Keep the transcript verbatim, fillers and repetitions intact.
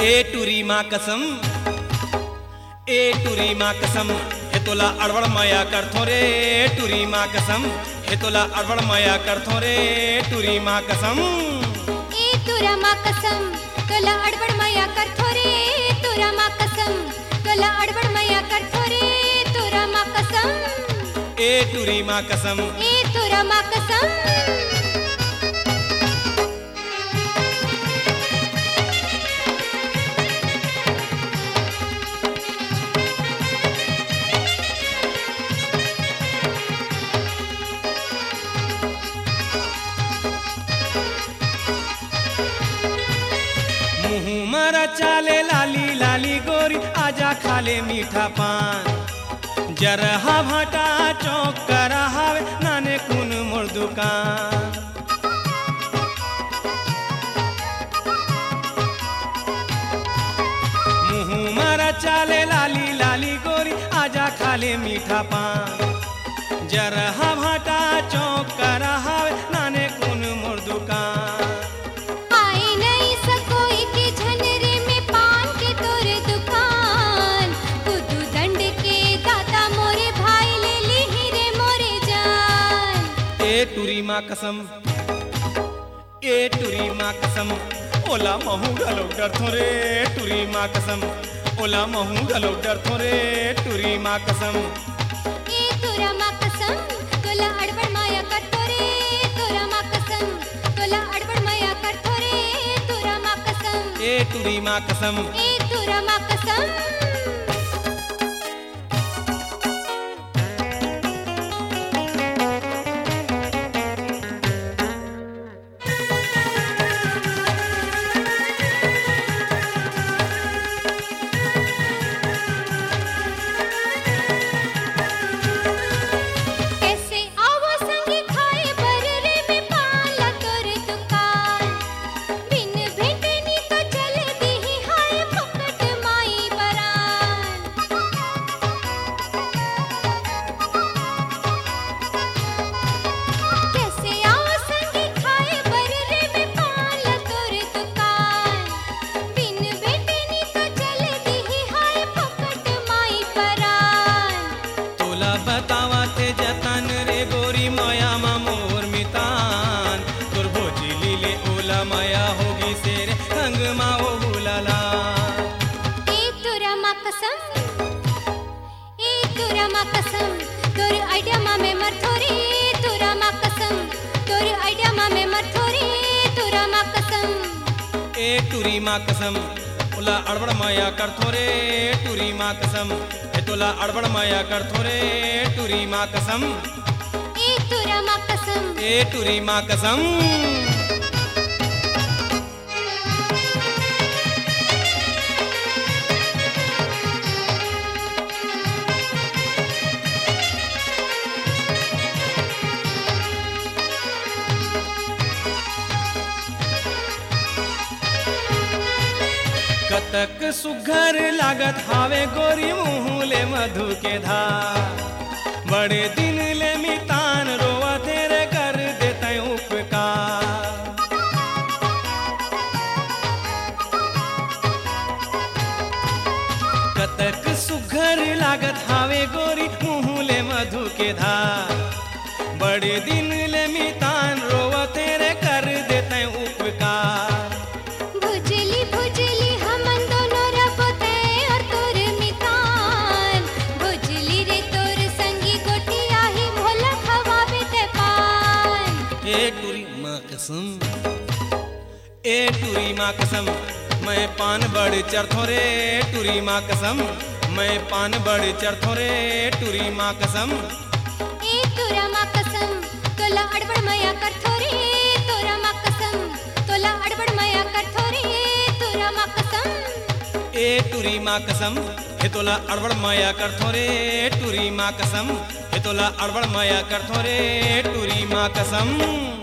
ए टुरी माँ कसम ए टुरी माँ कसम हे तोला अड़बड़ माया कर थो रे टुरी माँ कसम हे तोला अड़बड़ माया कर थो रे टुरी माँ कसम ए तुरा माँ कसम तोला अड़बड़ माया कर थो रे तुरा माँ कसम तोला अड़बड़ माया कर थो रे तुरा माँ कसम ए टुरी माँ कसम ए तुरा माँ कसम मुँह मारा चाले लाली लाली गोरी आजा खाले मीठा पान जरहा भाटा चौक करा हावे नाने कुन मोर दुकान मुँह मारा चाले लाली लाली गोरी आजा खाले मीठा पान जरहा भाटा चौक करा हावे नाने कुन मोर दुकान आए नहीं सकोई के झनरे में पान के तोरे दुकान कुदू दंड के दाता मोरे भाई ले ली हीरे मोरे जान ए टुरी माँ कसम ए टुरी माँ कसम ओला महू गलो डर थो रे टुरी माँ कसम ओला महू गलो डर थो रे टुरी माँ कसम ए तुरा माँ कसम तोला अड़बड़ माया कर थो रे तुरा माँ कसम तोला अड़बड़ माया कर थो रे तुरा माँ कसम ए टुरी माँ कसम ए तुरा माँ कसम कैसे आवो संगी खाए बररे में पाला तोर दुकान बिन भेटनी तो चल दी हाय फुकट माई बरान कैसे आवो संगी खाए बररे में पाला तोर दुकान बिन भेटनी तो चल दी हाय फुकट माई बरान तोला बतावा ते जतन रे गोरी माया मा मोर मितान तोर भोजी लीले ओला माया होगी सेरे रंग मा ओ हुलाला ए तुरा माँ कसम ए तुरा माँ कसम तोर आइडिया माँ में मर थोरी तुरा माँ कसम तोर आइडिया माँ में मर थोरी तुरा माँ कसम ए टुरी माँ कसम ओला अड़बड़ माया कर थो रे टुरी माँ कसम हे तोला अड़बड़ माया कर थो रे टुरी माँ कसम ए तुरा माँ कसम ए टुरी माँ कसम कतक सुघर लागत हावे गोरी मुँह ले मधु के धार बड़े दिन ले मितान रोवा तेरे कर देते उपकार कतक सुघर लागत हावे गोरी मुँह ले मधु के धार बड़े दिन ले मितान रोवा तेरे कर देते उपकार भुजली भुजली हमन दोनों रबोते और तोर मितान भुजली रे तोर संगी गोटिया ही भोला खवावे ते पान ए टुरी माँ कसम ए टुरी माँ कसम मैं पान बड़ चरथो रे टुरी माँ कसम मैं पान बड़ चरथो रे टुरी माँ कसम ए तुरा माँ कसम तोला अड़बड़ माया कर थो रे तुरा माँ कसम तोला अड़बड़ माया कर थो रे तुरा माँ कसम ए टुरी माँ कसम हे तोला अड़बड़ माया कर थो रे टुरी माँ कसम हे तोला अड़बड़ माया कर थो रे टुरी माँ कसम